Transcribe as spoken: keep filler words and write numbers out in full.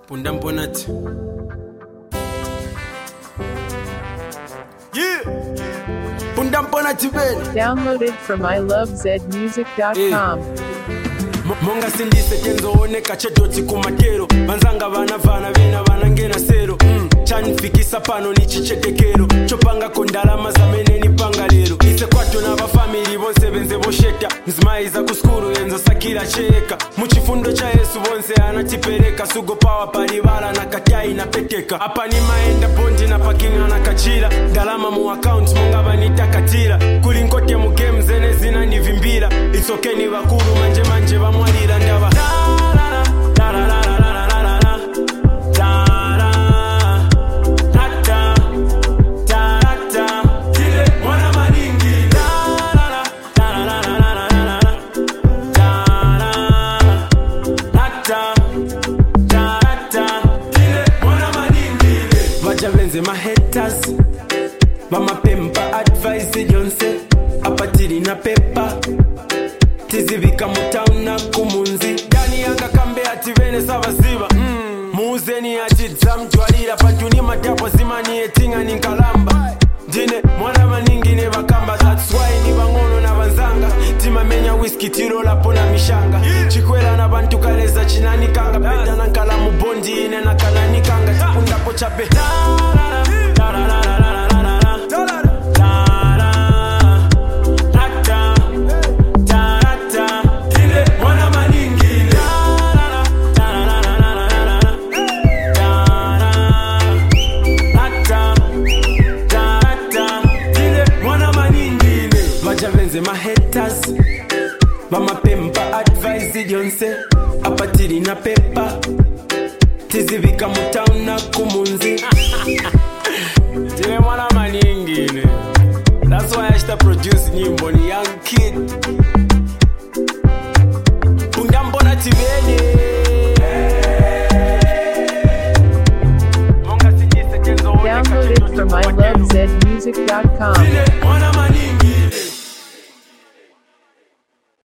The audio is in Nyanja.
Punda Mbonati. Yeah. Punda Mbonati bene. Downloaded from I love zed music dot com. Monga sindise kenzooneka chedoti kumatero banzanga vana vana vena vanangena sero mm. Chanifikisa pano ni chichekekero chopanga kondalama zamene ni panga lero ise kwato na bafamili bonse benze bosheta nzimaiza kuskuru yenzo sakira cheka muchifundo cha Yesu bonse anatipereka sugo power palibala na katai na peteka apa ni maenda bondi na parking na kachira dalama mu account monga banita katira kulinkote mu game zene zina nivimbira it's okay ni bakuru manje manje bamu Mwalira ndaba la la la la la la la la la la tata tata tile mwana maningi la la la la la la la la tata tata tile mwana maningi vaja benze ma haters bama pempa advice jonse apatiri na pepa tizivika mutauna kumunzi Dani yanga kambe ati vene savasiva mm. Muuzeni ati zamjwalira pantuni matapo zimani etinga ninkalamba Jine mwana maningine vakamba That's why ni bangono na banzanga Tima menya whisky tiro lapo na mishanga Chikwela na bantu kaleza chinani kanga Peta na nkalamu bondi ine na kalani kanga Tipunda pochape La la la la la la la la la la my haters Bama pempa advice jonse apatiri na pepa tizivika mutauna kumunzi Tile mwana maningine That's why I start produce nyimbo ni young kid Punda Mbonati bene Download it from I love zed music dot com.